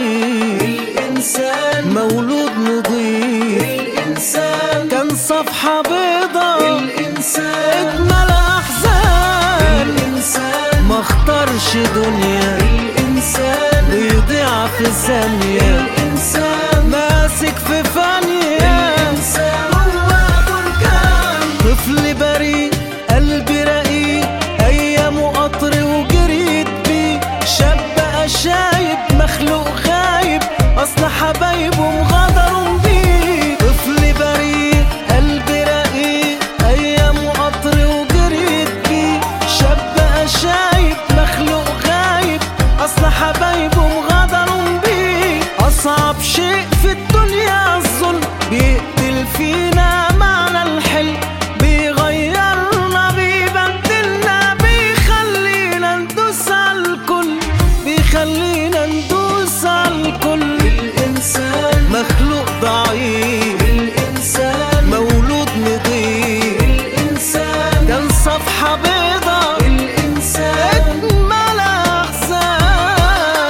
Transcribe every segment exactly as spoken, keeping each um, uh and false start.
ضعيف، الإنسان مولود نضيف، الإنسان كان صفحة بيضا، الإنسان اجمل احزان، الإنسان ما اختارش دنيا، الإنسان بيضيع في ثانية، الإنسان ماسك في فانية، الإنسان هو بركان، طفل بريء قلبي رقيق، ايامه قطر وجريت بيه، شاب بقى شايب مخلوق غايب، اصل حبايبه مغادروا بيه، طفل بريء قلبي رقيق، ايامه قطر وجريت بيه، شاب بقى شايب مخلوق غايب، اصل حبايبه مغادروا بيه، اصعب شيء في الدنيا الظلم، بيقتل فينا معنى الحلم، بيغيرنا بيبدلنا، بيخلينا ندوس على الكل، بيخلينا ندوس على الكل، الإنسان مخلوق ضعيف، الإنسان مولود نضيف، الإنسان كان صفحة بيضا، الإنسان اجمل احزان.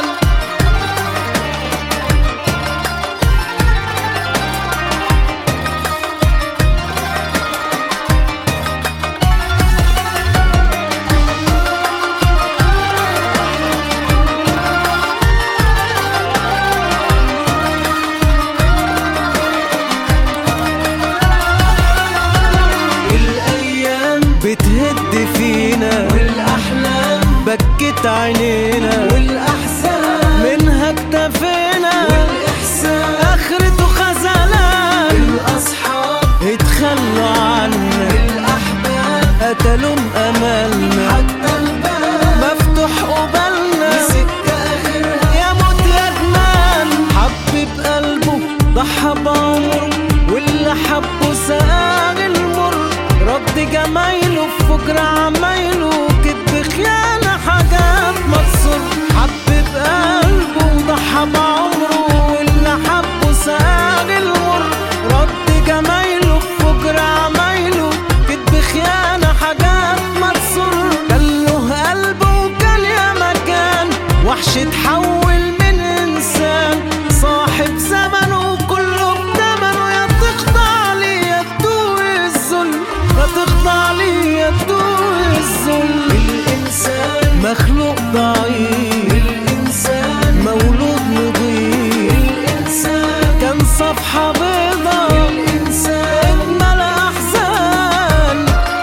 الأيام بتهد فينا والأحلام بكت عينينا، والأحزان منها اكتفينا، والإحسان اخرته خذلان، الأصحاب اتخلوا عنا، الأحباب قتلوا املنا، حتى الباب مفتوح قبالنا، سكة آخرها يا موت يا جنان، حب بقلبه ضحى بعمره، واللي حبه ساق المر، رد جمايله في فجر عمايله، كدب خيانة حاجات ما تصر، حب بقلبه وضحى بعمره، واللي حبه ساق المر، رد جمايله في فجر عمايله، كدب خيانة حاجات ما تصر، كان له قلبه وكان يا مكان، وحش اتحول من انسان، صاحب زمنه كله بتمنه، يا تخضع لي يا تدوق الذل، يا تخضع لي يا تدوق الذل، الإنسان مخلوق ضعيف، الإنسان مولود نضيف، الإنسان كان صفحة بيضا، الإنسان اجمل احزان.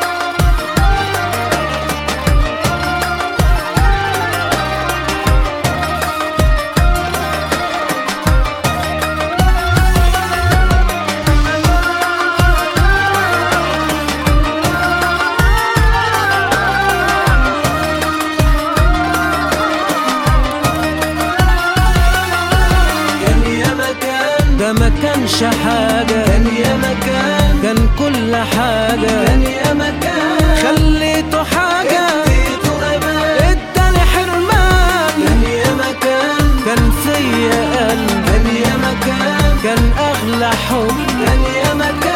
كان يا مكان ده ما كانش حاجة، كان يا مكان كان كل حاجة، كان يا مكان خليته حاجة، اديته أمان اداني حرمان، كان يا مكان كان فيا قلب، كان يا مكان كان اغلى حب، كان يا مكان